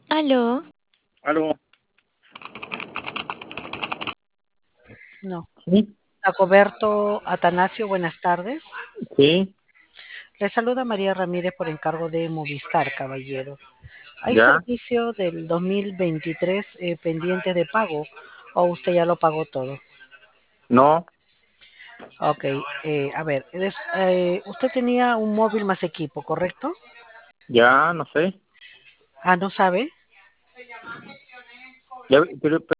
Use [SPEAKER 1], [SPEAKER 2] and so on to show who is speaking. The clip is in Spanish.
[SPEAKER 1] Aló,
[SPEAKER 2] Aló.
[SPEAKER 3] No.
[SPEAKER 2] Sí,
[SPEAKER 3] Dagoberto Atanasio, buenas tardes.
[SPEAKER 2] sí,
[SPEAKER 3] Le saluda María Ramírez por encargo de Movistar, caballero. ¿Hay
[SPEAKER 2] ya.
[SPEAKER 3] servicio del 2023 pendiente de pago o usted ya lo pagó todo?
[SPEAKER 2] No,
[SPEAKER 3] Ok, a ver, usted tenía un móvil más equipo, ¿correcto?
[SPEAKER 2] ya, no sé.
[SPEAKER 3] Ah, ¿no sabe?
[SPEAKER 2] Ya, pero